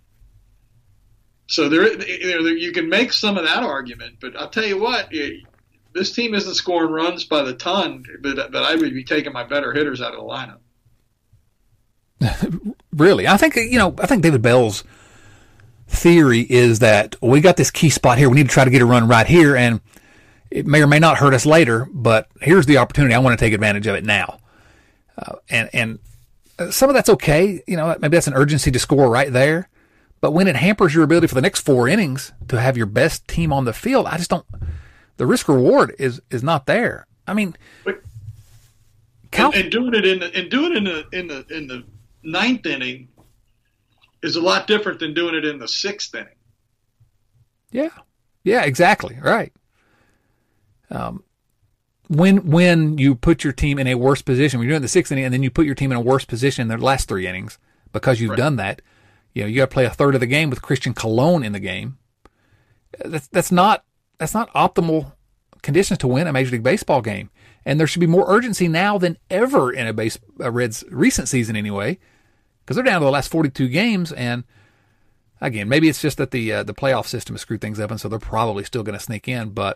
So you can make some of that argument, but I'll tell you what, this team isn't scoring runs by the ton, but I would be taking my better hitters out of the lineup. Really? I think David Bell's theory is that we got this key spot here. We need to try to get a run right here, and it may or may not hurt us later, but here's the opportunity. I want to take advantage of it now. And some of that's okay. Maybe that's an urgency to score right there. But when it hampers your ability for the next 4 innings to have your best team on the field, I just don't. The risk reward is not there. I mean, and doing it in the ninth inning is a lot different than doing it in the 6th inning. Yeah, exactly, right. When you put your team in a worse position, when you're doing the 6th inning, and then you put your team in a worse position in the last 3 innings because you've done that, you got to play a third of the game with Christian Colon in the game. That's not optimal conditions to win a Major League Baseball game. And there should be more urgency now than ever in a Reds recent season anyway, because they're down to the last 42 games. And again, maybe it's just that the playoff system has screwed things up, and so they're probably still going to sneak in. But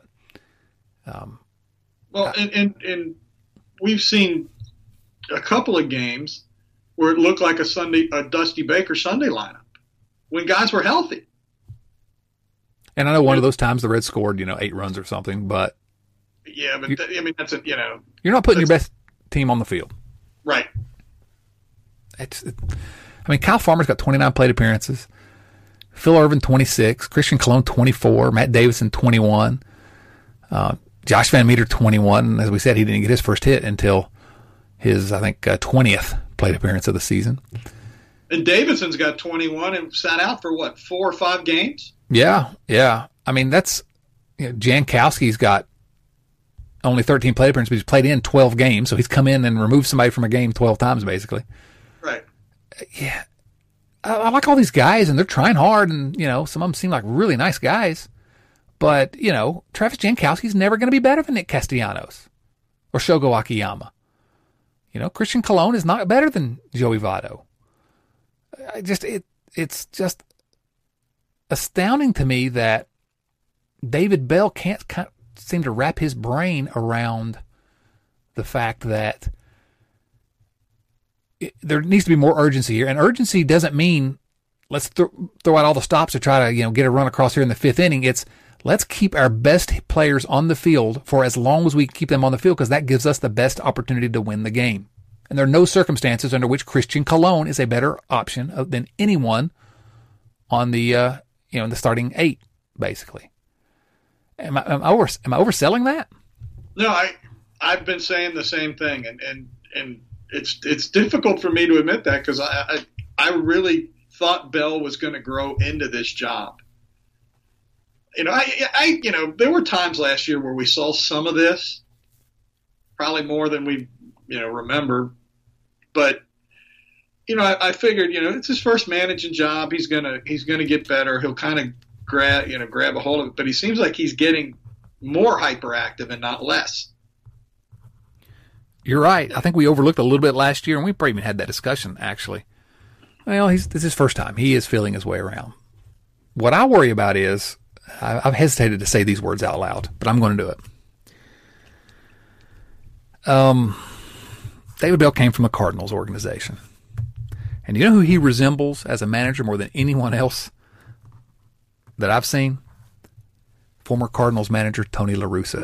and we've seen a couple of games where it looked like a Dusty Baker Sunday lineup when guys were healthy. And I know one of those times the Reds scored, 8 runs or something, but yeah, but that's you're not putting your best team on the field, right? Kyle Farmer's got 29 plate appearances, Phil Ervin 26, Christian Colon 24, Matt Davidson 21, Josh Van Meter 21. As we said, he didn't get his first hit until his 20th plate appearance of the season. And Davidson's got 21 and sat out for 4 or 5 games. Yeah. That's Jankowski's got only 13 plate appearances, but he's played in 12 games, so he's come in and removed somebody from a game 12 times, basically. Right. Yeah. I like all these guys, and they're trying hard, and, some of them seem like really nice guys. But, Travis Jankowski's never going to be better than Nick Castellanos or Shogo Akiyama. Christian Colon is not better than Joey Votto. It's just astounding to me that David Bell can't seem to wrap his brain around the fact that there needs to be more urgency here. And urgency doesn't mean let's throw out all the stops to try to get a run across here in the 5th inning. It's let's keep our best players on the field for as long as we keep them on the field, because that gives us the best opportunity to win the game. And there are no circumstances under which Christian Colon is a better option than anyone on the in the starting 8, basically. Am I overselling that? No, I've been saying the same thing, and it's difficult for me to admit that, because I really thought Bell was going to grow into this job. There were times last year where we saw some of this, probably more than we remember, but I figured it's his first managing job. He's gonna get better. He'll kind of grab a hold of it, but he seems like he's getting more hyperactive and not less. You're right. I think we overlooked a little bit last year, and we probably even had that discussion, actually. Well, this is his first time. He is feeling his way around. What I worry about is, I've hesitated to say these words out loud, but I'm going to do it. David Bell came from the Cardinals organization. And you know who he resembles as a manager more than anyone else that I've seen? Former Cardinals manager Tony La Russa,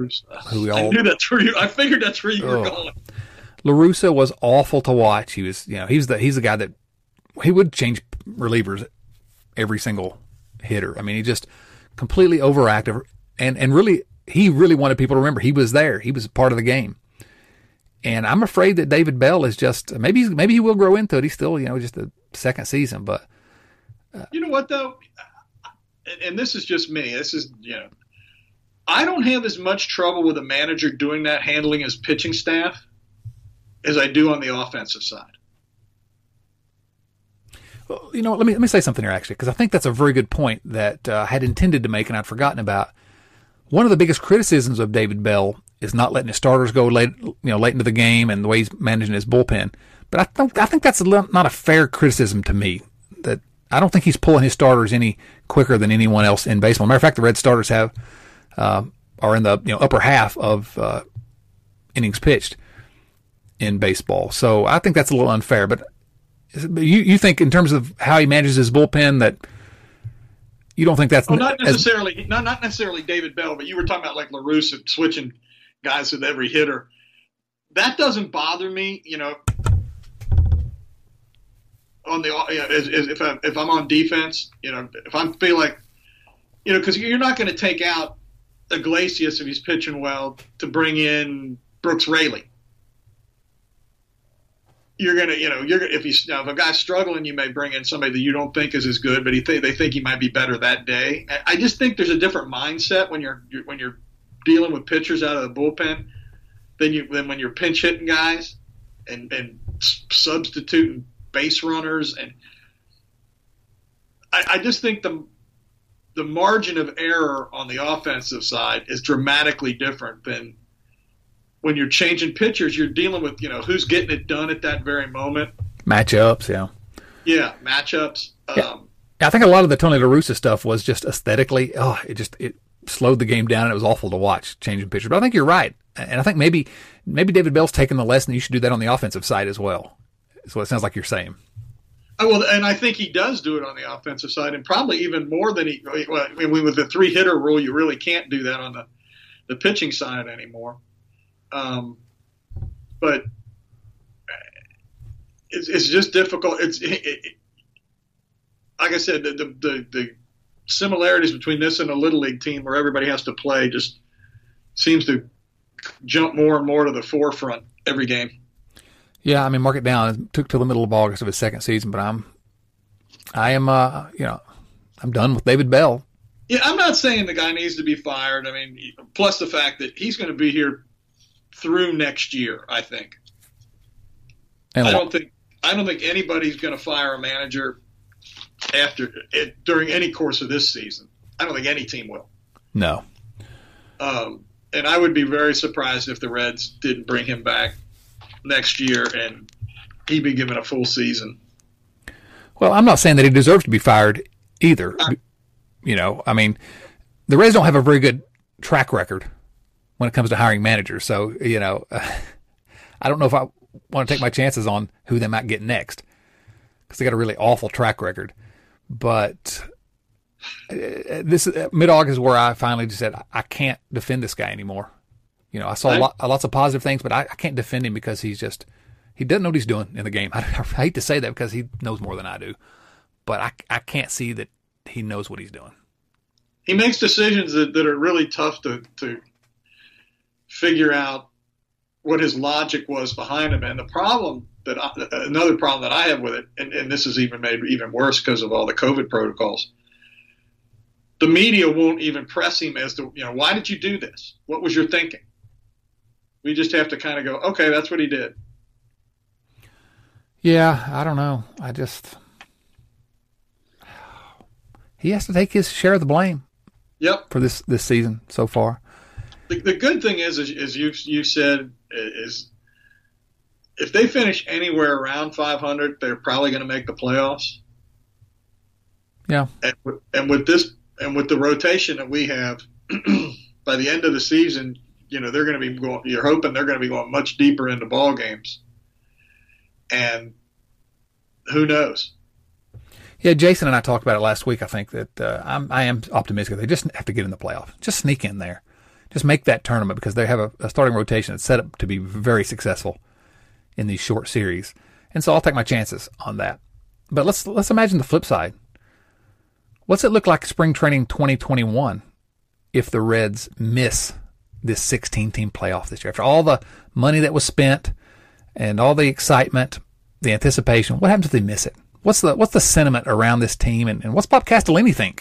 I figured that's where you were going. La Russa was awful to watch. He was, he's the guy that he would change relievers every single hitter. He just completely overactive, and really, he really wanted people to remember he was there. He was part of the game. And I'm afraid that David Bell is just, maybe he will grow into it. He's still, just the second season, but. You know what, though? And this is just me. This is, I don't have as much trouble with a manager doing that, handling his pitching staff, as I do on the offensive side. Well, let me say something here, actually, because I think that's a very good point that I had intended to make and I'd forgotten about. One of the biggest criticisms of David Bell is not letting his starters go late into the game and the way he's managing his bullpen. But I think that's not a fair criticism to me. That I don't think he's pulling his starters any quicker than anyone else in baseball. Matter of fact, the Red starters are in the upper half of innings pitched in baseball. So I think that's a little unfair. But you think in terms of how he manages his bullpen that you don't think that's not necessarily David Bell, but you were talking about like La Russa switching guys with every hitter. That doesn't bother me, on the if I'm on defense, if I feel like, because you're not going to take out Iglesias if he's pitching well to bring in Brooks Raley. You're gonna, if a guy's struggling, you may bring in somebody that you don't think is as good, but they think he might be better that day. I just think there's a different mindset when you're dealing with pitchers out of the bullpen than when you're pinch hitting guys and substituting base runners. And I just think the margin of error on the offensive side is dramatically different than when you're changing pitchers. You're dealing with, who's getting it done at that very moment. Matchups, yeah. Yeah, matchups. Yeah. I think a lot of the Tony La Russa stuff was just aesthetically, it slowed the game down, and it was awful to watch changing pitchers. But I think you're right. And I think maybe David Bell's taken the lesson. You should do that on the offensive side as well. That's what it sounds like you're saying. Well, and I think he does do it on the offensive side, and probably even more than with the 3-hitter rule, you really can't do that on the pitching side anymore. But it's just difficult. Like I said, the similarities between this and a little league team where everybody has to play just seems to jump more and more to the forefront every game. Yeah, I mean, mark it down. It took till the middle of August of his second season, but I'm done with David Bell. Yeah, I'm not saying the guy needs to be fired. I mean, plus the fact that he's going to be here through next year, I think. And I don't think anybody's going to fire a manager during any course of this season. I don't think any team will. No. And I would be very surprised if the Reds didn't bring him back next year and he'd be given a full season. Well, I'm not saying that he deserves to be fired either. I mean, the Reds don't have a very good track record when it comes to hiring managers. So, I don't know if I want to take my chances on who they might get next because they got a really awful track record. But this mid-August is where I finally just said, I can't defend this guy anymore. I saw lots of positive things, but I can't defend him because he doesn't know what he's doing in the game. I hate to say that because he knows more than I do, but I can't see that he knows what he's doing. He makes decisions that are really tough to figure out what his logic was behind him. And another problem that I have with it, and this is even made even worse because of all the COVID protocols, the media won't even press him as to, why did you do this? What was your thinking? We just have to kind of go, okay, that's what he did. Yeah, I don't know. He has to take his share of the blame. Yep. For this season so far. The good thing is, as you said, is if they finish anywhere around 500, they're probably going to make the playoffs. Yeah. And with the rotation that we have, by the end of the season, they're going to be going. You're hoping they're going to be going much deeper into ball games, and who knows? Yeah, Jason and I talked about it last week. I think that I am optimistic. They just have to get in the playoffs. Just sneak in there. Just make that tournament because they have a starting rotation that's set up to be very successful in these short series. And so I'll take my chances on that. But let's imagine the flip side. What's it look like spring training 2021 if the Reds miss this 16-team playoff this year? After all the money that was spent and all the excitement, the anticipation, what happens if they miss it? What's the sentiment around this team, and what's Bob Castellini think?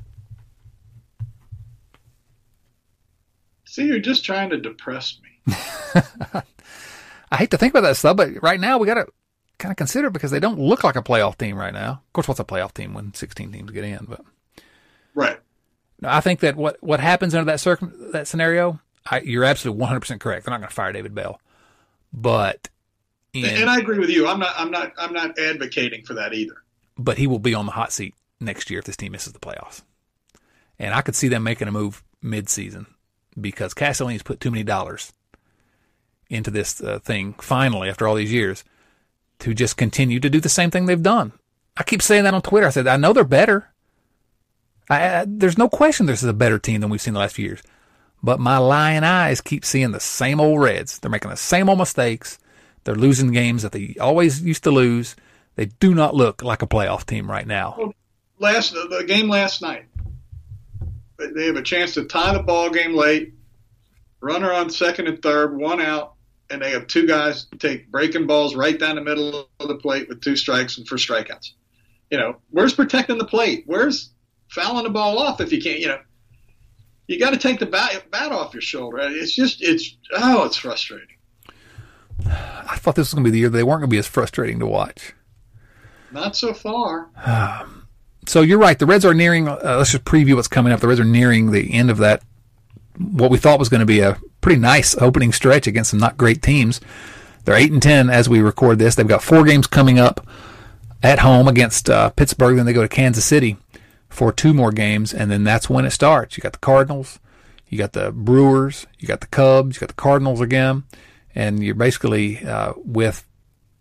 See, you're just trying to depress me. I hate to think about that stuff, but right now we got to kind of consider it because they don't look like a playoff team right now. Of course, what's a playoff team when 16 teams get in? But right. I think that what happens under that scenario, you're absolutely 100% correct. They're not going to fire David Bell, but. And I agree with you. I'm not advocating for that either. But he will be on the hot seat next year if this team misses the playoffs. And I could see them making a move mid-season because Castellini's put too many dollars into this thing finally after all these years to just continue to do the same thing they've done. I keep saying that on Twitter. I said, I know they're better. There's no question this is a better team than we've seen the last few years. But my lying eyes keep seeing the same old Reds. They're making the same old mistakes. They're losing games that they always used to lose. They do not look like a playoff team right now. Well, the game last night, they have a chance to tie the ball game late, runner on second and third, one out, and they have two guys take breaking balls right down the middle of the plate with 2 strikes and 4 strikeouts. Where's protecting the plate? Where's fouling the ball off if you can't, you got to take the bat off your shoulder. It's frustrating. I thought this was going to be the year they weren't going to be as frustrating to watch. Not so far. So you're right. The Reds are nearing, let's just preview what's coming up. The Reds are nearing the end of that, what we thought was going to be a pretty nice opening stretch against some not great teams. They're 8-10 as we record this. They've got 4 games coming up at home against Pittsburgh. Then they go to Kansas City for 2 more games, and then that's when it starts. You got the Cardinals, you got the Brewers, you got the Cubs, you got the Cardinals again. And you're basically with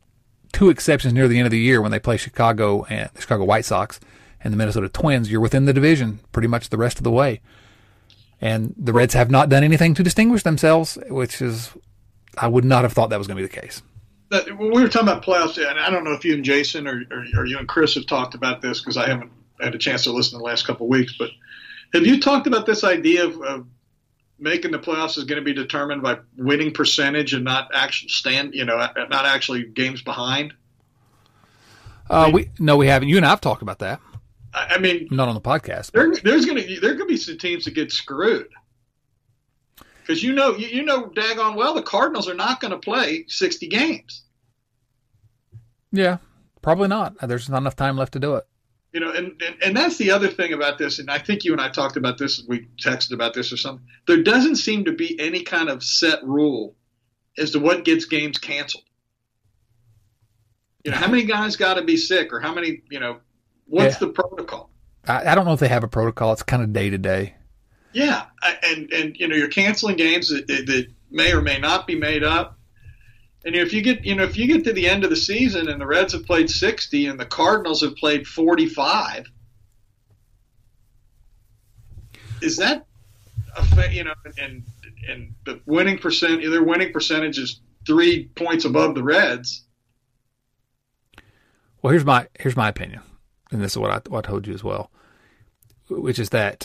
two exceptions near the end of the year when they play Chicago and the Chicago White Sox and the Minnesota Twins, you're within the division pretty much the rest of the way. And the Reds have not done anything to distinguish themselves, which is, I would not have thought that was going to be the case. We were talking about playoffs, and I don't know if you and Jason or you and Chris have talked about this because I haven't had a chance to listen the last couple of weeks, but have you talked about this idea of making the playoffs is going to be determined by winning percentage and not actually not actually games behind? We haven't. You and I have talked about that. I mean, not on the podcast. There could be some teams that get screwed because you know daggone well the Cardinals are not going to play 60 games. Yeah, probably not. There's not enough time left to do it. And that's the other thing about this, and I think you and I talked about this, we texted about this or something. There doesn't seem to be any kind of set rule as to what gets games canceled. How many guys got to be sick, or how many, what's the protocol? I don't know if they have a protocol. It's kind of day to day. Yeah, and you're canceling games that may or may not be made up. And if you get to the end of the season and the Reds have played 60 and the Cardinals have played 45, is that and the winning percent, their winning percentage is 3 points above the Reds. Well, here's my opinion, and this is what I told you as well, which is that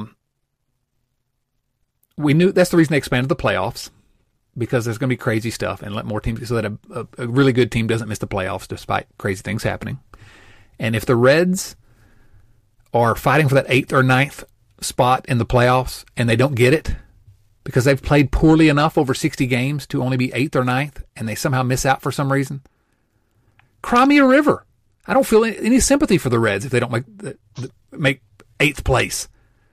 we knew that's the reason they expanded the playoffs. Because there's going to be crazy stuff and let more teams, so that a really good team doesn't miss the playoffs despite crazy things happening. And if the Reds are fighting for that 8th or 9th spot in the playoffs and they don't get it because they've played poorly enough over 60 games to only be 8th or 9th and they somehow miss out for some reason, cry me a river. I don't feel any sympathy for the Reds if they don't make 8th place.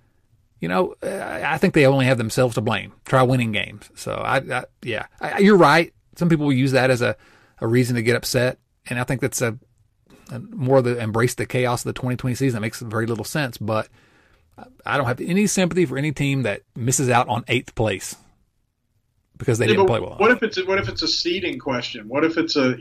I think they only have themselves to blame. Try winning games. So, you're right. Some people will use that as a reason to get upset. And I think that's a more of the embrace the chaos of the 2020 season. That makes very little sense. But I don't have any sympathy for any team that misses out on 8th place because they didn't play well. What if it's a seeding question? What if it's and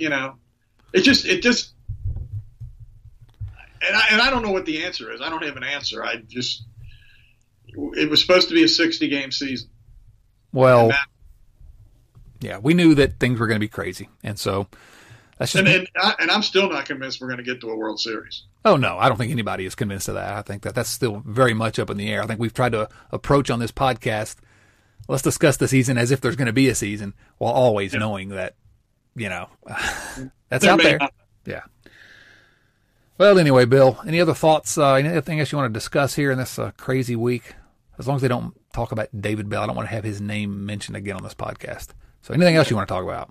I don't know what the answer is. I don't have an answer. It was supposed to be a 60-game season. Well, we knew that things were going to be crazy, and so that's just. And I'm still not convinced we're going to get to a World Series. Oh no, I don't think anybody is convinced of that. I think that's still very much up in the air. I think we've tried to approach on this podcast. Let's discuss the season as if there's going to be a season, while always knowing that, that's out there. Yeah. Well, anyway, Bill, any other thoughts? Anything else you want to discuss here in this crazy week? As long as they don't talk about David Bell, I don't want to have his name mentioned again on this podcast. So anything else you want to talk about?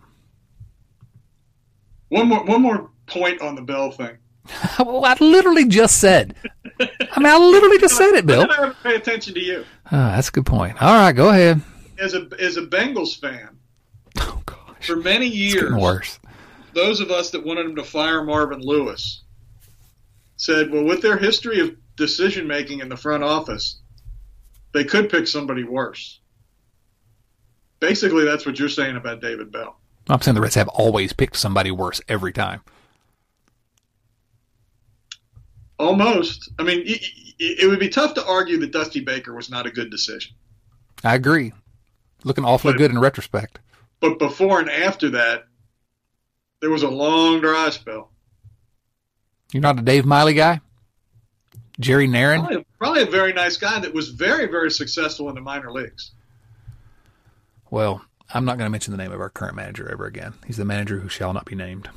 One more point on the Bell thing. Well, I literally just said. I literally just said it, Bill. I never pay attention to you. That's a good point. All right, go ahead. As a Bengals fan, oh gosh, for many years, it's getting worse. Those of us that wanted him to fire Marvin Lewis said, well, with their history of decision-making in the front office, they could pick somebody worse. Basically, that's what you're saying about David Bell. I'm saying the Reds have always picked somebody worse every time. Almost. I mean, it would be tough to argue that Dusty Baker was not a good decision. I agree. Looking awfully good in retrospect. But before and after that, there was a long dry spell. You're not a Dave Miley guy? Jerry Naron? Probably a very nice guy that was very, very successful in the minor leagues. Well, I'm not going to mention the name of our current manager ever again. He's the manager who shall not be named.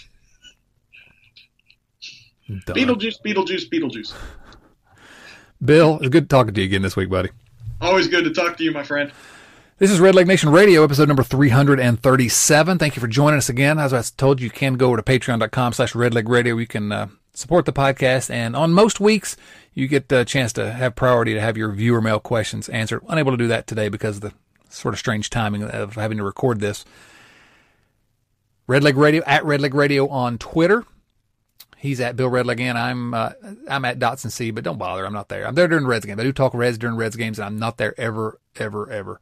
Beetlejuice. Bill, it's good talking to you again this week, buddy. Always good to talk to you, my friend. This is Red Leg Nation Radio, episode number 337. Thank you for joining us again. As I told you, you can go over to patreon.com/redlegradio. You can support the podcast, and on most weeks, you get a chance to have priority to have your viewer mail questions answered. Unable to do that today because of the sort of strange timing of having to record this. Red Leg Radio, at Red Leg Radio on Twitter. He's at Bill Redleg, and I'm at Dotson C, but don't bother. I'm not there. I'm there during Reds games. I do talk Reds during Reds games, and I'm not there ever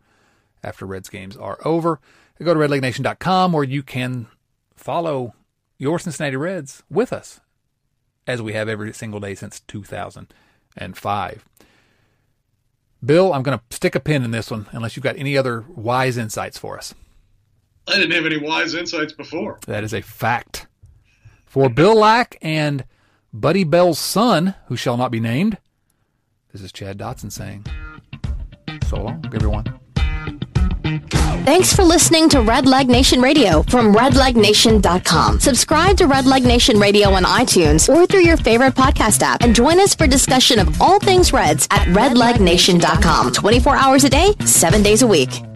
after Reds games are over. Go to redlegnation.com, where you can follow your Cincinnati Reds with us, as we have every single day since 2005. Bill, I'm going to stick a pin in this one unless you've got any other wise insights for us. I didn't have any wise insights before. That is a fact. For Bill Lack and Buddy Bell's son, who shall not be named, this is Chad Dotson saying, so long, everyone. Thanks for listening to Red Leg Nation Radio from RedLegNation.com. Subscribe to Red Leg Nation Radio on iTunes or through your favorite podcast app, and join us for discussion of all things Reds at RedLegNation.com. 24 hours a day, 7 days a week.